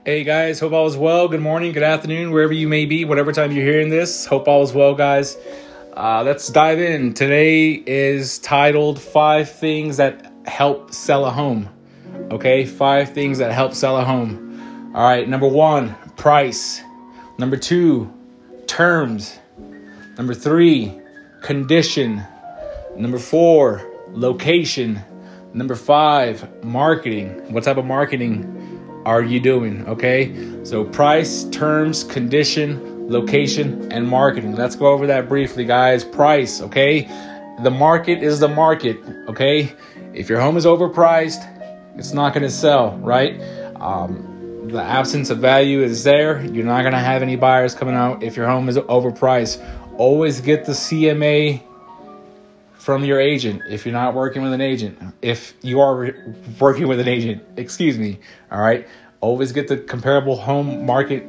Hey guys, hope all is well. Good morning, good afternoon, wherever you may be, whatever time you're hearing this. Hope all is well, guys. Let's dive in. Today is titled 5 Things That Help Sell a Home. Okay, 5 things that help sell a home. All right, number 1, price. Number 2, terms. Number 3, condition. Number 4, location. Number 5, marketing. What type of marketing are you doing? Okay, so price, terms, condition, location, and marketing. Let's go over that briefly, guys. Price, okay? The market is the market, okay? If your home is overpriced, it's not going to sell, right? The absence of value is there. You're not going to have any buyers coming out if your home is overpriced. Always get the CMA from your agent if you're not working with an agent. If you are working with an agent, all right? Always get the comparable home market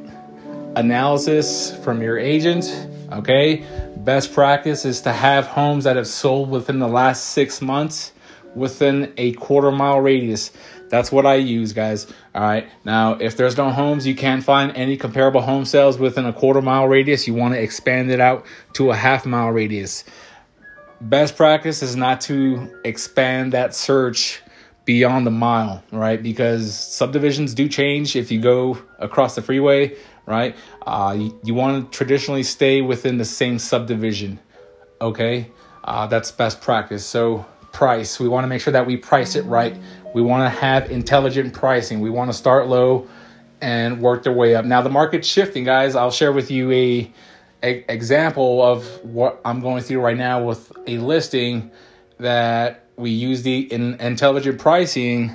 analysis from your agent, okay? Best practice is to have homes that have sold within the last 6 months within a quarter-mile radius. That's what I use, guys, all right? Now, if there's no homes, you can't find any comparable home sales within a quarter-mile radius, you want to expand it out to a half-mile radius. Best practice is not to expand that search beyond the mile, right? Because subdivisions do change if you go across the freeway, right? You want to traditionally stay within the same subdivision, okay? That's best practice. So price, we want to make sure that we price it right. We want to have intelligent pricing. We want to start low and work their way up. Now, the market's shifting, guys. I'll share with you a example of what I'm going through right now with a listing that we use the intelligent pricing,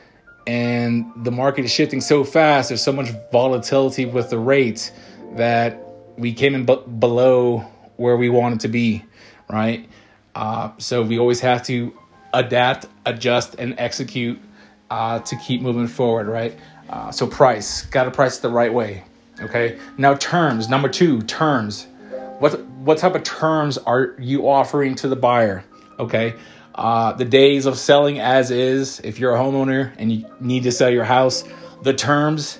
and the market is shifting so fast. There's so much volatility with the rates that we came in below where we wanted to be, right? So we always have to adapt, adjust, and execute to keep moving forward, right? So price, got to price it the right way. Okay. Now terms. Number 2, terms. What type of terms are you offering to the buyer? Okay. The days of selling as is. If you're a homeowner and you need to sell your house, the terms.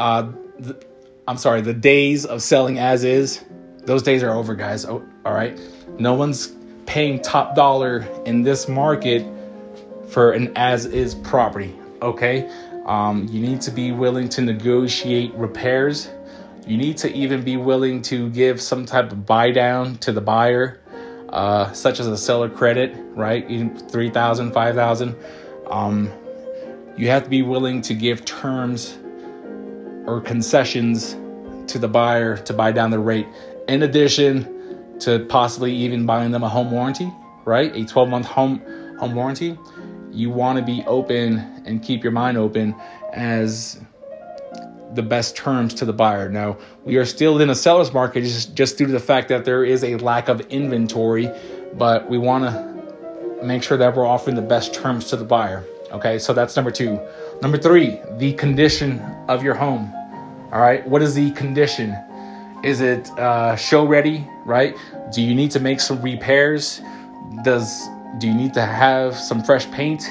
The days of selling as is. Those days are over, guys. Oh, all right. No one's paying top dollar in this market for an as is property. Okay. You need to be willing to negotiate repairs. You need to even be willing to give some type of buy down to the buyer, such as a seller credit, right? $3,000, $5,000. You have to be willing to give terms or concessions to the buyer to buy down the rate. In addition to possibly even buying them a home warranty, right? A 12-month home warranty. You want to be open and keep your mind open as the best terms to the buyer. Now, we are still in a seller's market just due to the fact that there is a lack of inventory, but we want to make sure that we're offering the best terms to the buyer. Okay, so that's number 2. Number 3, the condition of your home. All right, what is the condition? Is it show ready, right? Do you need to make some repairs? Do you need to have some fresh paint?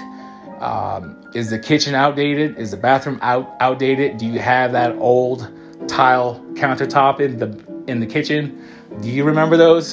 Is the kitchen outdated? Is the bathroom outdated? Do you have that old tile countertop in the kitchen? Do you remember those?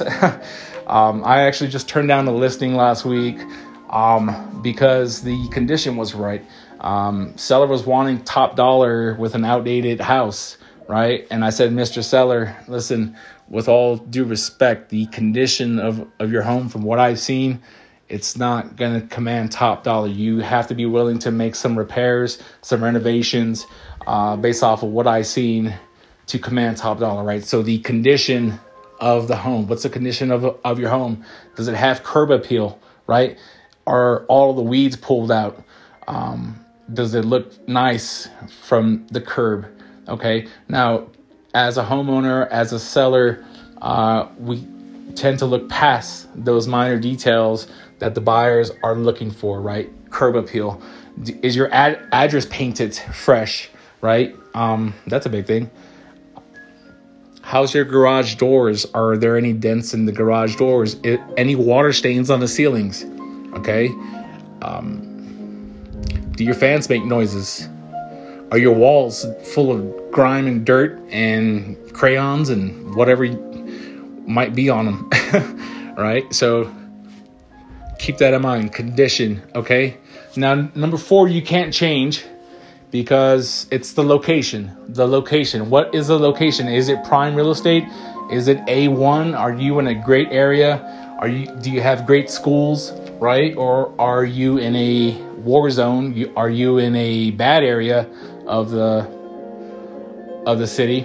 I actually just turned down the listing last week because the condition was right. Seller was wanting top dollar with an outdated house, right? And I said, Mr. Seller, listen, with all due respect, the condition of your home, from what I've seen, it's not going to command top dollar. You have to be willing to make some repairs, some renovations based off of what I've seen to command top dollar, right? So the condition of the home. What's the condition of your home? Does it have curb appeal, right? Are all the weeds pulled out? Does it look nice from the curb? Okay. Now, as a homeowner, as a seller, we tend to look past those minor details that the buyers are looking for, right? Curb appeal. Is your address painted fresh, right? That's a big thing. How's your garage doors? Are there any dents in the garage doors? Any water stains on the ceilings? Okay. Do your fans make noises? Are your walls full of grime and dirt and crayons and whatever might be on them? Right? So keep that in mind. Condition. Okay. Now, number 4, you can't change because it's the location. The location. What is the location? Is it prime real estate? Is it A1? Are you in a great area? Do you have great schools, right? Or are you in a war zone? Are you in a bad area of the city?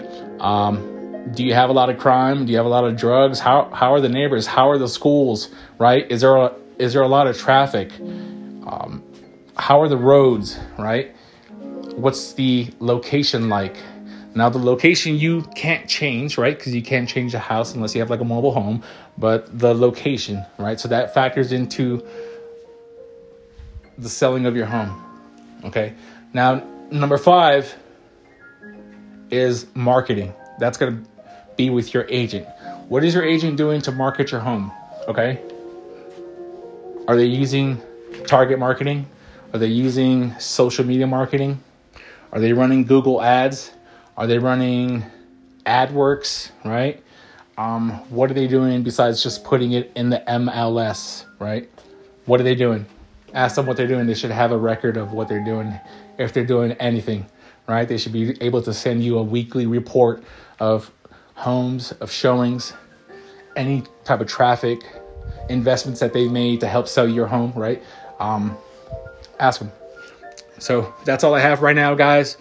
Do you have a lot of crime? Do you have a lot of drugs? How are the neighbors? How are the schools, right? Is there a lot of traffic? How are the roads, right? What's the location like? Now, the location you can't change, right? Because you can't change the house unless you have like a mobile home. But the location, right? So that factors into the selling of your home. Okay. Now, number 5 is marketing. That's going to be with your agent. What is your agent doing to market your home? Okay. Are they using target marketing? Are they using social media marketing? Are they running Google ads? Are they running AdWorks, right? What are they doing besides just putting it in the MLS, right? What are they doing? Ask them what they're doing. They should have a record of what they're doing. If they're doing anything, right? They should be able to send you a weekly report of homes, of showings, any type of traffic, investments that they've made to help sell your home, right? Ask them. So that's all I have right now, guys.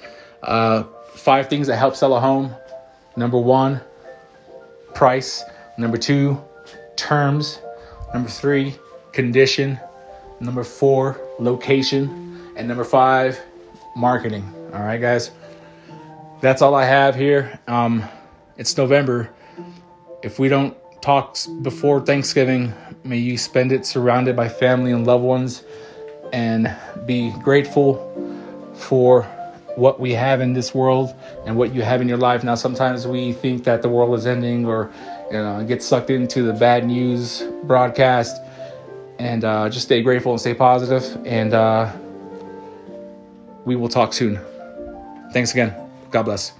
5 things that help sell a home. Number 1, price. Number 2, terms. Number 3, condition. Number 4, location. And number 5, marketing. All right, guys. That's all I have here. It's November. If we don't talk before Thanksgiving, may you spend it surrounded by family and loved ones and be grateful for what we have in this world and what you have in your life. Now, sometimes we think that the world is ending or get sucked into the bad news broadcast, and just stay grateful and stay positive, and we will talk soon. Thanks again. God bless.